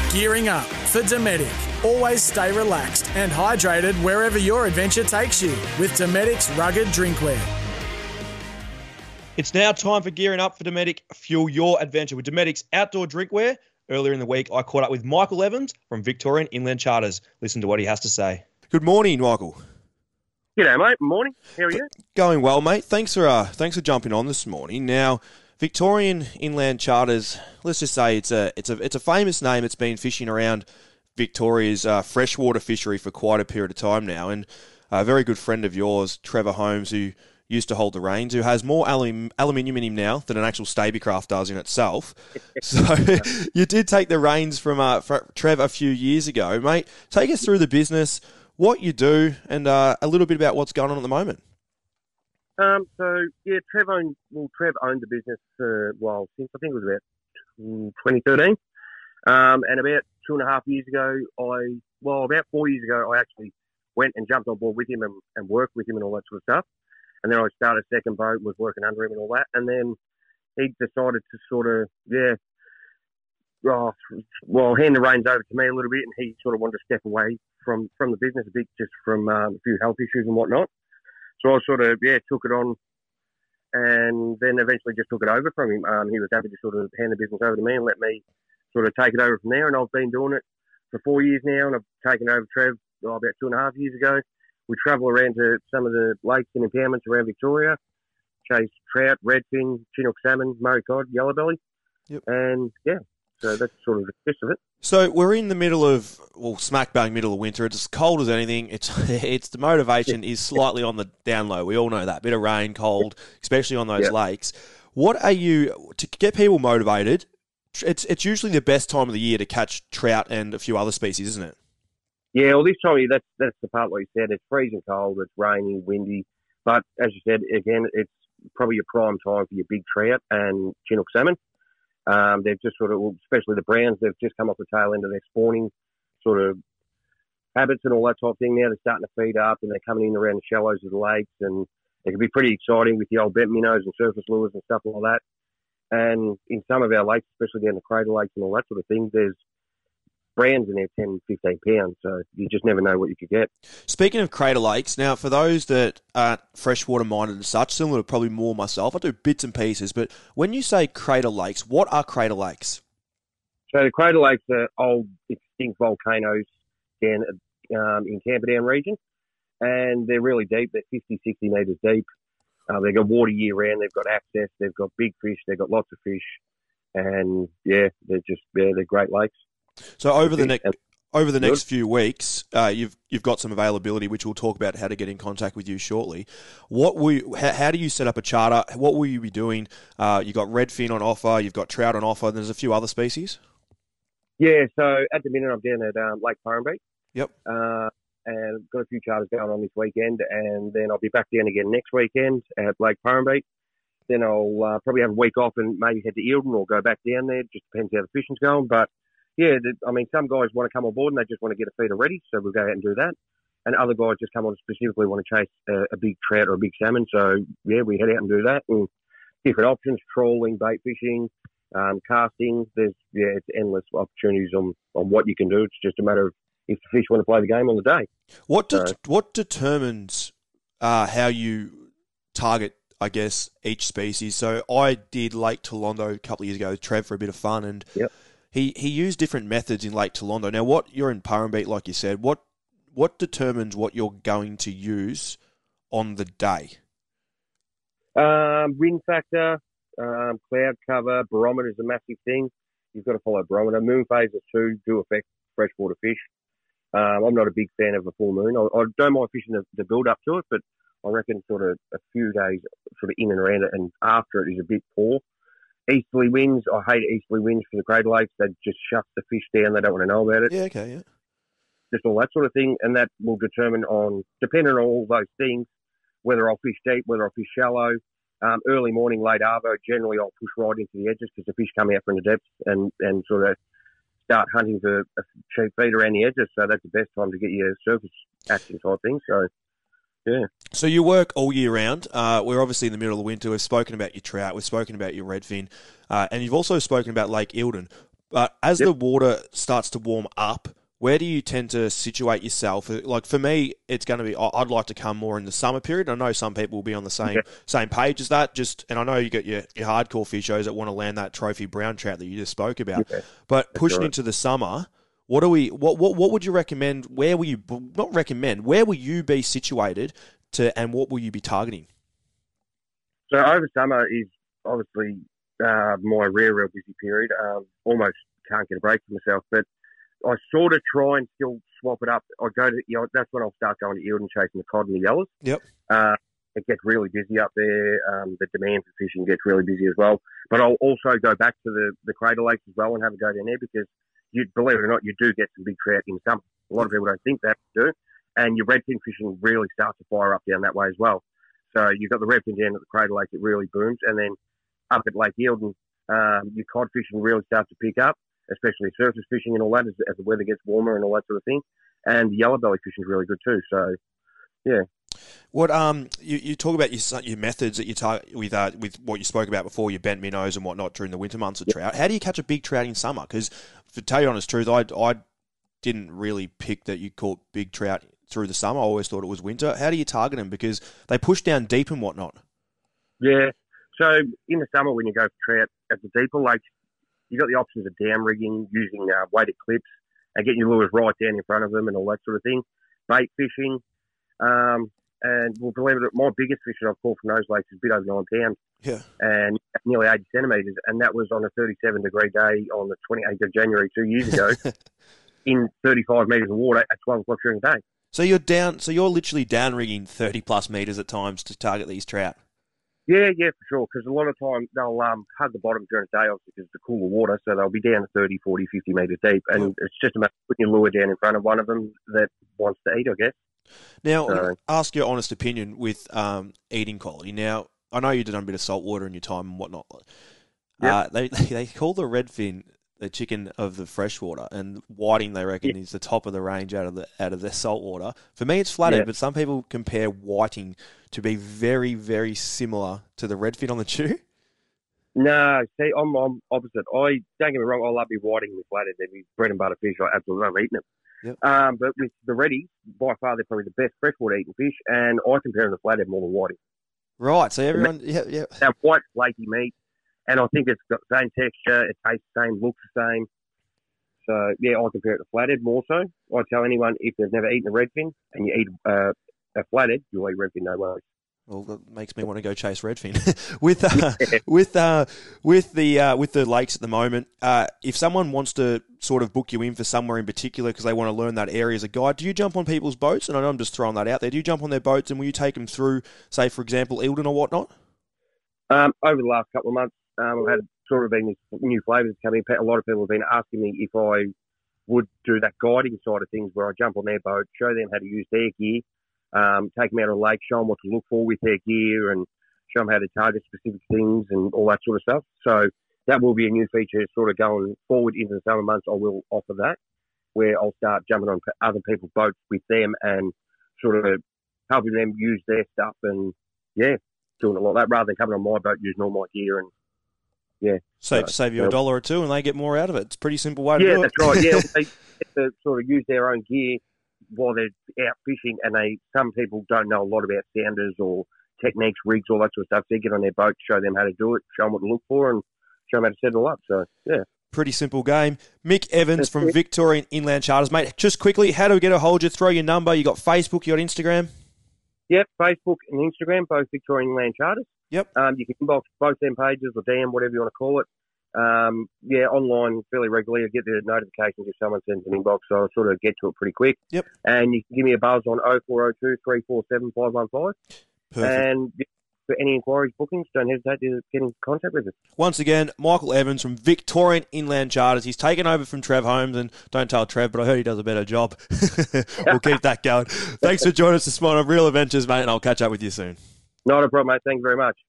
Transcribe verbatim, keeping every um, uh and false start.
Gearing up for Dometic. Always stay relaxed and hydrated wherever your adventure takes you with Dometic's rugged drinkware. It's now time for Gearing Up for Dometic. Fuel your adventure with Dometic's outdoor drinkware. Earlier in the week, I caught up with Michael Evans from Victorian Inland Charters. Listen to what he has to say. Good morning, Michael. G'day, mate. Morning. How are you? Going well, mate. Thanks for uh, thanks for jumping on this morning. Now, Victorian Inland Charters. Let's just say it's a it's a it's a famous name. It's been fishing around Victoria's uh, freshwater fishery for quite a period of time now, and a very good friend of yours, Trevor Holmes, who used to hold the reins, who has more alum, aluminium in him now than an actual Stabicraft does in itself. So you did take the reins from uh, Trev a few years ago, mate. Take us through the business, what you do, and uh, a little bit about what's going on at the moment. Um, so, yeah, Trev owned, well, Trev owned the business for, well, since I think it was about twenty thirteen. Um, and about two and a half years ago, I, well, about four years ago, I actually went and jumped on board with him and, and worked with him and all that sort of stuff. And then I started a second boat, was working under him and all that. And then he decided to sort of, yeah, oh, well, hand the reins over to me a little bit. And he sort of wanted to step away from, from the business a bit, just from um, a few health issues and whatnot. So I sort of, yeah, took it on and then eventually just took it over from him. Um, he was happy to sort of hand the business over to me and let me sort of take it over from there. And I've been doing it for four years now. And I've taken over Trev oh, about two and a half years ago. We travel around to some of the lakes and impoundments around Victoria, chase trout, redfin, chinook salmon, Murray cod, yellowbelly. Yep. And, yeah, so that's sort of the gist of it. So we're in the middle of, well, smack bang middle of winter. It's as cold as anything. It's it's the motivation is slightly on the down low. We all know that. Bit of rain, cold, especially on those yep. lakes. What are you, to get people motivated, it's it's usually the best time of the year to catch trout and a few other species, isn't it? Yeah, well, this time, that's that's the part where you said it's freezing cold, it's rainy, windy. But as you said, again, it's probably your prime time for your big trout and chinook salmon. Um, they've just sort of, especially the browns, they've just come off the tail end of their spawning sort of habits and all that type of thing. Now they're starting to feed up and they're coming in around the shallows of the lakes, and it can be pretty exciting with the old bent minnows and surface lures and stuff like that. And in some of our lakes, especially down the crater lakes and all that sort of thing, there's brands in there ten, fifteen pounds, so you just never know what you could get. Speaking of crater lakes, now for those that aren't freshwater minded and such, similar to probably more myself, I do bits and pieces, but when you say crater lakes, what are crater lakes? So the crater lakes are old extinct volcanoes down um, in Camperdown region, and they're really deep. They're fifty, sixty metres deep. Uh, they've got water year round, they've got access, they've got big fish, they've got lots of fish, and yeah, they're just, yeah, they're great lakes. So over the next over the next few weeks, uh, you've you've got some availability, which we'll talk about how to get in contact with you shortly. What will you, how, how do you set up a charter? What will you be doing? Uh, you've got redfin on offer, you've got trout on offer, and there's a few other species. Yeah, so at the minute I'm down at um, Lake Purrumbete. Yep. Uh, and got a few charters going on this weekend, and then I'll be back down again next weekend at Lake Purrumbete. Then I'll uh, probably have a week off and maybe head to Eildon or go back down there. Just depends how the fishing's going, but. Yeah, I mean, some guys want to come on board and they just want to get a feeder ready, so we'll go out and do that. And other guys just come on specifically want to chase a, a big trout or a big salmon, so yeah, we head out and do that. And different options, trawling, bait fishing, um, casting. There's, yeah, it's endless opportunities on, on what you can do. It's just a matter of if the fish want to play the game on the day. What de- so, what determines uh, how you target, I guess, each species? So I did Lake Tolondo a couple of years ago with Trev for a bit of fun, and yep. He he used different methods in Lake Tolondo. Now, what you're in Purrumbete, like you said, what what determines what you're going to use on the day? Um, wind factor, um, cloud cover, barometer is a massive thing. You've got to follow barometer. Moon phases too do affect freshwater fish. Um, I'm not a big fan of a full moon. I, I don't mind fishing the, the build up to it, but I reckon sort of a few days sort of in and around it and after it is a bit poor. Easterly winds, I hate easterly winds for the Crater Lakes. They just shut the fish down. They don't want to know about it. Yeah, okay, yeah. Just all that sort of thing. And that will determine on, depending on all those things, whether I'll fish deep, whether I'll fish shallow. Um, early morning, late arvo, generally I'll push right into the edges because the fish come out from the depths and, and sort of start hunting for a cheap feed around the edges. So that's the best time to get your surface action type thing. So, yeah. So you work all year round. Uh, we're obviously in the middle of winter. We've spoken about your trout. We've spoken about your redfin. Uh, and you've also spoken about Lake Eildon. But as Yep. the water starts to warm up, where do you tend to situate yourself? Like for me, it's going to be, I- I'd like to come more in the summer period. I know some people will be on the same Yeah. same page as that. Just and I know you got your, your hardcore fishers that want to land that trophy brown trout that you just spoke about. Yeah. But pushing right. into the summer, what do we? What, what what would you recommend? Where will you not recommend? Where will you be situated to, and what will you be targeting? So over summer is obviously uh, my real, real busy period. Um, almost can't get a break for myself, but I sort of try and still swap it up. I go to, you know, that's when I'll start going to Eildon chasing the cod and the yellows. Yep. Uh, it gets really busy up there. Um, the demand for fishing gets really busy as well. But I'll also go back to the, the Crater Lakes as well and have a go down there because, you believe it or not, you do get some big trout in summer. A lot of people don't think that you do. And your redfin fishing really starts to fire up down that way as well. So you've got the redfin down at the Crater Lake, it really booms. And then up at Lake Eildon, um, your cod fishing really starts to pick up, especially surface fishing and all that as, as the weather gets warmer and all that sort of thing. And the yellow belly fishing is really good too. So, yeah. What um you, you talk about your your methods that you target with uh, with what you spoke about before, your bent minnows and whatnot during the winter months of trout. How do you catch a big trout in summer? Because to tell you the honest truth, I I didn't really pick that you caught big trout through the summer. I always thought it was winter. How do you target them? Because they push down deep and whatnot. Yeah. So in the summer when you go for trout at the deeper lakes, you've got the options of down rigging, using uh, weighted clips and getting your lures right down in front of them and all that sort of thing. Bait fishing. Um, and well, believe it or not, my biggest fish that I've caught from those lakes is a bit over nine pounds. Yeah. And nearly eighty centimetres. And that was on a thirty-seven degree day on the twenty-eighth of January two years ago in thirty-five metres of water at twelve o'clock during the day. So you're down. So you're literally down rigging thirty plus meters at times to target these trout. Yeah, yeah, for sure. Because a lot of time they'll um, hug the bottom during the day, obviously, because it's the cooler water. So they'll be down to thirty, forty, fifty metres deep. And Yep. it's just a matter of putting your lure down in front of one of them that wants to eat, I guess. Now, So- ask your honest opinion with um, eating quality. Now, I know you've done a bit of salt water in your time and whatnot. Yep. Uh, they they call the redfin the chicken of the freshwater, and whiting they reckon is the top of the range out of the out of the saltwater. For me, it's flathead, Yeah. but some people compare whiting to be very, very similar to the redfin on the chew. No, see, I'm, I'm opposite. I don't get me wrong, I love me whiting with flathead. They're my bread and butter fish. I absolutely love eating them. Yep. Um, but with the reddies, by far they're probably the best freshwater eating fish, and I compare them to flathead more than whiting. Right. So everyone, yeah, yeah. They're white, flaky meat, and I think it's got the same texture. It tastes the same, looks the same. So yeah, I compare it to flathead more so. I tell anyone if they've never eaten a redfin and you eat uh, a flathead, you'll eat redfin no worries. Well, that makes me want to go chase redfin. with uh, with uh, with the uh, with the lakes at the moment, uh, if someone wants to sort of book you in for somewhere in particular because they want to learn that area as a guide, do you jump on people's boats? And I know I'm just throwing that out there. Do you jump on their boats and will you take them through, say, for example, Eildon or whatnot? Um, over the last couple of months, um, I've had sort of been these new flavours coming. A lot of people have been asking me if I would do that guiding side of things where I jump on their boat, show them how to use their gear, um, take them out on the lake, show them what to look for with their gear and show them how to target specific things and all that sort of stuff. So that will be a new feature sort of going forward into the summer months. I will offer that where I'll start jumping on other people's boats with them and sort of helping them use their stuff and, yeah, doing it like that rather than coming on my boat using all my gear and, yeah. Save, So, save you a well- dollar or two and they get more out of it. It's a pretty simple way to Yeah, do that's it. right. Yeah, they get to sort of use their own gear while they're out fishing, and they some people don't know a lot about sounders or techniques, rigs, all that sort of stuff. So you get on their boat, show them how to do it, show them what to look for, and show them how to set it all up. So yeah, Pretty simple game. Mick Evans That's from it. Victorian Inland Charters. Mate, just quickly, how do we get a hold of you? Throw your number. You got Facebook, you got Instagram? yep. Facebook and Instagram, both Victorian Land Charters. Yep. Um, you can inbox both them pages or D M, whatever you want to call it. Um, yeah, online fairly regularly. I get the notifications if someone sends an inbox, so I sort of get to it pretty quick. Yep. And you can give me a buzz on oh four oh two, three four seven, five one five. Perfect. And for any inquiries, bookings, don't hesitate to get in contact with us. Once again, Michael Evans from Victorian Inland Charters. He's taken over from Trev Holmes, and don't tell Trev, but I heard he does a better job. We'll keep that going. Thanks for joining us this morning on Real Adventures, mate, and I'll catch up with you soon. Not a problem, mate. Thank you very much.